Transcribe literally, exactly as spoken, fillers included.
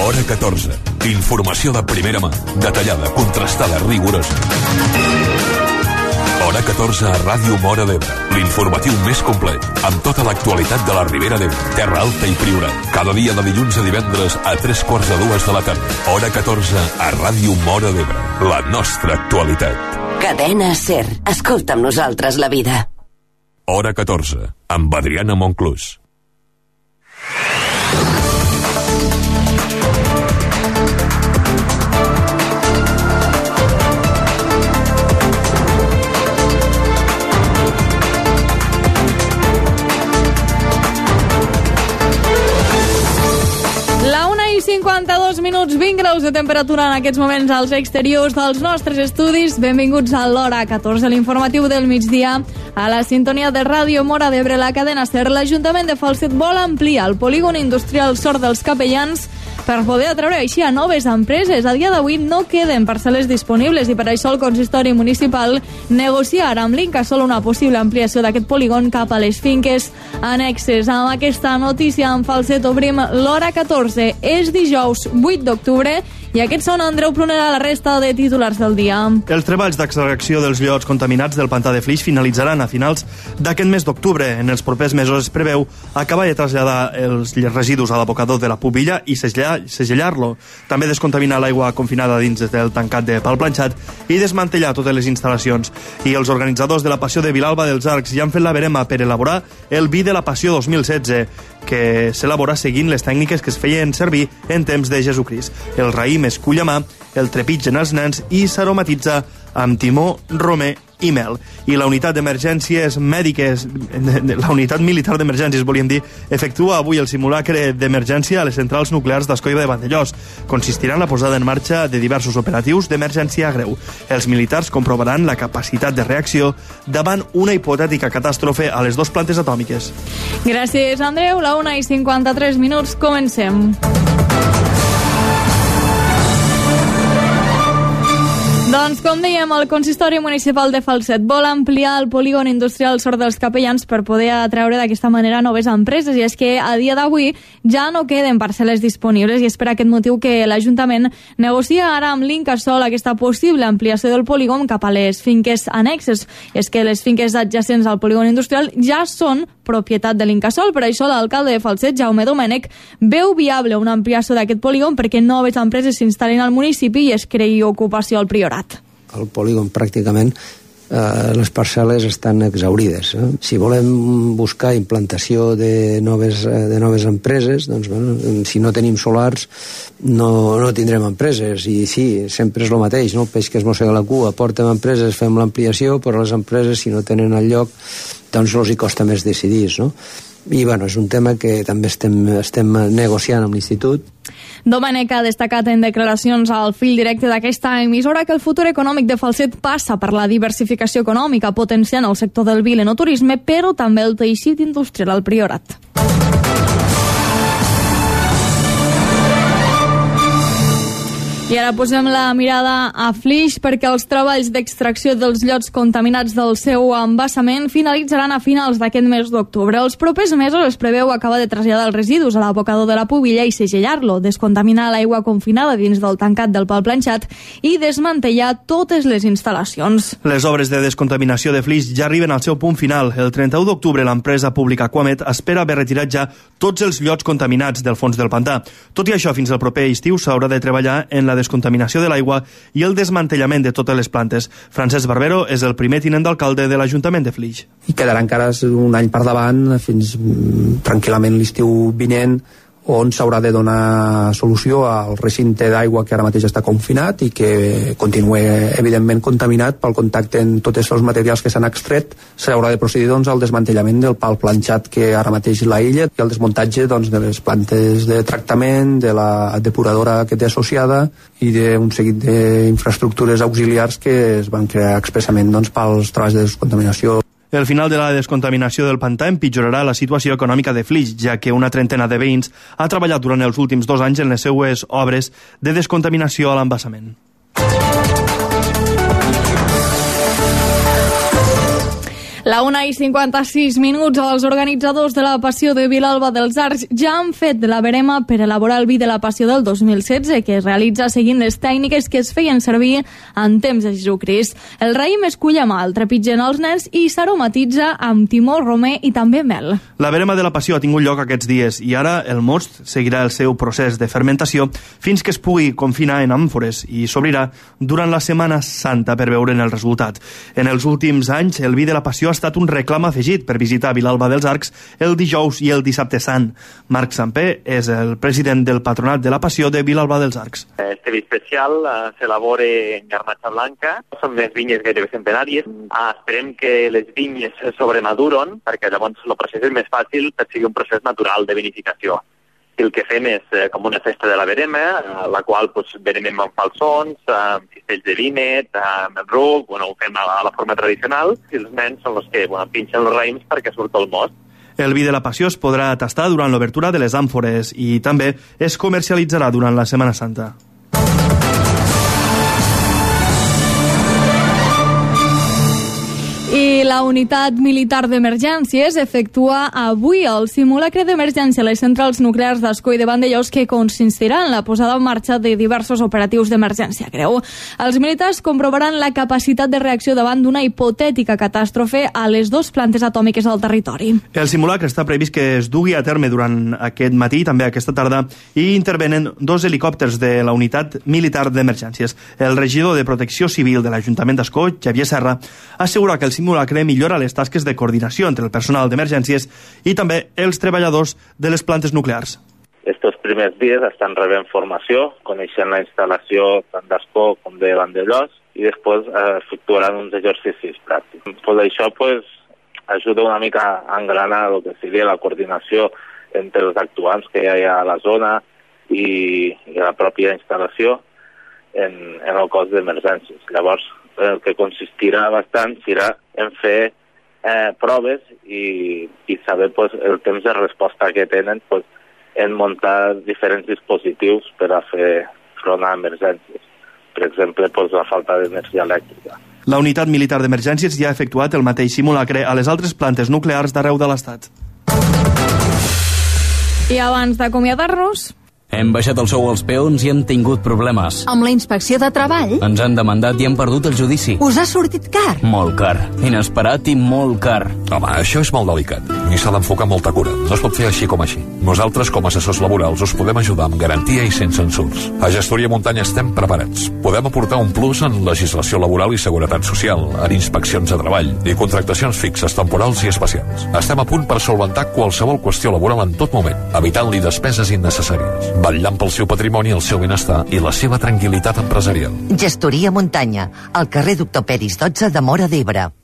Hora catorze. Informació de primera mà, detallada, contrastada, rigorosa. Hora catorze a Ràdio Móra d'Ebre. L'informatiu més complet, amb tota l'actualitat de la Ribera d'Ebre, Terra Alta i Priorat. Cada dia de dilluns a divendres a tres quarts de dues de la tarda. Hora catorze a Ràdio Móra d'Ebre. La nostra actualitat. Cadena SER. Escolta amb nosaltres la vida. Hora catorze, amb Adriana Monclús. cinquanta-dos minuts, vint graus de temperatura en aquests moments als exteriors dels nostres estudis. Benvinguts a l'Hora catorze, l'informatiu del migdia. A la sintonia de Ràdio Móra d'Ebre, la cadena SER, l'Ajuntament de Falset vol ampliar el polígon industrial Sort dels Capellans per poder atreure així a noves empreses. A dia d'avui no queden parcel·les disponibles i per això el consistori municipal negocia ara amb l'Incasòl una possible ampliació d'aquest polígon cap a les finques annexes. Amb aquesta notícia en Falset obrim l'Hora catorze. És dijous vuit d'octubre i aquests són Andreu Prunera, la resta de titulars del dia. Els treballs d'extracció dels llots contaminats del pantà de Flix finalitzaran a finals d'aquest mes d'octubre. En els propers mesos es preveu acabar de traslladar els residus a l'abocador de la Pubilla i segellar-lo. També descontaminar l'aigua confinada dins del tancat de Pal Planxat i desmantellar totes les instal·lacions. I els organitzadors de la Passió de Vilalba dels Arcs ja han fet la verema per elaborar el vi de la Passió dos mil setze, que s'elabora seguint les tècniques que es feien servir en temps de Jesucrist. El raïm es cull a mà, el trepitgen els nens i s'aromatitza amb timó, romer i mel. I la unitat d'emergències mèdiques, la unitat militar d'emergències, volíem dir, efectua avui el simulacre d'emergència a les centrals nuclears d'Escoiba de Vandellós. Consistirà en la posada en marxa de diversos operatius d'emergència greu. Els militars comprovaran la capacitat de reacció davant una hipotètica catàstrofe a les dues plantes atòmiques. Gràcies, Andreu. La una i cinquanta-tres minuts, comencem. Doncs, com dèiem, el consistori municipal de Falset vol ampliar el polígon industrial Sort dels Capellans per poder atreure d'aquesta manera noves empreses, i és que a dia d'avui ja no queden parcel·les disponibles i és per aquest motiu que l'Ajuntament negocia ara amb l'Incasòl aquesta possible ampliació del polígon cap a les finques annexes. I és que les finques adjacents al polígon industrial ja són propietat de l'Incasòl. Per això l'alcalde de Falset, Jaume Domènech, veu viable una ampliació d'aquest polígon perquè noves empreses s'instal·lin al municipi i es creï ocupació al Priorat. El polígon pràcticament eh, les parcel·les estan exaurides. Eh? Si volem buscar implantació de noves, de noves empreses, doncs, bueno, si no tenim solars no, no tindrem empreses. I sí, sempre és el mateix, no? El peix que es mossega la cua. Portem empreses, fem l'ampliació, però les empreses, si no tenen el lloc, doncs els hi costa més decidir, no? I bueno, és un tema que també estem, estem negociant amb l'Institut. Domènech ha destacat en declaracions al fil directe d'aquesta emissora que el futur econòmic de Falset passa per la diversificació econòmica, potenciant el sector del vi i l'enoturisme, però també el teixit industrial al Priorat. I ara posem la mirada a Flix perquè els treballs d'extracció dels llots contaminats del seu embassament finalitzaran a finals d'aquest mes d'octubre. Els propers mesos es preveu acabar de traslladar els residus a l'abocador de la Pubilla i segellar-lo, descontaminar l'aigua confinada dins del tancat del Pal Planxat i desmantellar totes les instal·lacions. Les obres de descontaminació de Flix ja arriben al seu punt final. El trenta-u d'octubre l'empresa pública Quamet espera haver retirat ja tots els llots contaminats del fons del pantà. Tot i això, fins al proper estiu s'haurà de treballar en la descontaminació de l'aigua i el desmantellament de totes les plantes. Francesc Barbero és el primer tinent d'alcalde de l'Ajuntament de Flix. I quedarà encara un any per davant, fins tranquil·lament l'estiu vinent, on s'haurà de donar solució al recinte d'aigua que ara mateix està confinat i que continua evidentment contaminat pel contacte en tots els materials que s'han extret. S'haurà de procedir doncs, al desmantellament del pal planxat que ara mateix l'aïlla i el desmuntatge doncs, de les plantes de tractament, de la depuradora que té associada i d'un seguit d'infraestructures auxiliars que es van crear expressament doncs, pels treballs de descontaminació. El final de la descontaminació del pantà empitjorarà la situació econòmica de Flix, ja que una trentena de veïns ha treballat durant els últims dos anys en les seues obres de descontaminació a l'embassament. La una i cinquanta-sis minuts, els organitzadors de la Passió de Vilalba dels Arcs ja han fet la verema per elaborar el vi de la Passió del dos mil setze, que es realitza seguint les tècniques que es feien servir en temps de Jesucrist. El raïm es cull a mà, el trepitgen els nens i s'aromatitza amb timó, romer i també mel. La verema de la Passió ha tingut lloc aquests dies i ara el most seguirà el seu procés de fermentació fins que es pugui confinar en àmfores i s'obrirà durant la Setmana Santa per veure'n el resultat. En els últims anys, el vi de la Passió ha estat un reclam afegit per visitar Vilalba dels Arcs el dijous i el dissabte sant. Marc Sampé és el president del Patronat de la Passió de Vilalba dels Arcs. Este vi especial uh, s'elabora en garnatxa blanca, són les vinyes gairebé centenàries. Ah, esperem que les vinyes sobremaduren, perquè llavors el procés és més fàcil per sigui un procés natural de vinificació. El que fem és eh, com una festa de la verema, a la qual pues, veremem amb falsons, amb cistells de vinet, amb el ruc, bueno, ho fem a, a la forma tradicional, i els nens són els que bueno, pinxen els raïms perquè surt el most. El vi de la Passió es podrà tastar durant l'obertura de les àmfores i també es comercialitzarà durant la Setmana Santa. I la unitat militar d'emergències efectua avui el simulacre d'emergència a les centrals nuclears d'Ascó i de Vandellòs, que consistirà en la posada en marxa de diversos operatius d'emergència greu. Els militars comprovaran la capacitat de reacció davant d'una hipotètica catàstrofe a les dues plantes atòmiques del territori. El simulacre està previst que es dugui a terme durant aquest matí, també aquesta tarda, i intervenen dos helicòpters de la unitat militar d'emergències. El regidor de Protecció Civil de l'Ajuntament d'Ascó, Xavier Serra, assegura que el simulacre millora les tasques de coordinació entre el personal d'emergències i també els treballadors de les plantes nuclears. Estos primers dies estan rebent formació, coneixent la instal·lació tant d'Ascó com de Vandellòs i després eh, efectuaran uns exercicis pràctics. Pues això pues, ajuda una mica a engranar el que seria la coordinació entre els actuants que hi ha a la zona i, i la pròpia instal·lació en, en el cos d'emergències. Llavors, el que consistirà bastant serà en fer eh, proves i, i saber pues, el temps de resposta que tenen pues, en muntar diferents dispositius per a fer front a emergències. Per exemple, pues, la falta d'energia elèctrica. La unitat militar d'emergències ja ha efectuat el mateix simulacre a les altres plantes nuclears d'arreu de l'Estat. I abans d'acomiadar-nos, hem baixat el sou als peons i hem tingut problemes. Amb la inspecció de treball? Ens han demandat i hem perdut el judici. Us ha sortit car? Molt car. Inesperat i molt car. Home, això és molt delicat. I s'ha d'enfocar amb molta cura. No es pot fer així com així. Nosaltres, com a assessors laborals, us podem ajudar amb garantia i sense ensurs. A Gestoria Muntanya estem preparats. Podem aportar un plus en legislació laboral i seguretat social, en inspeccions de treball i contractacions fixes, temporals i especials. Estem a punt per solventar qualsevol qüestió laboral en tot moment, evitant-li despeses innecessàries, vetllant pel seu patrimoni, el seu benestar i la seva tranquil·litat empresarial. Gestoria Muntanya, al carrer Doctor Peris dotze de Móra d'Ebre.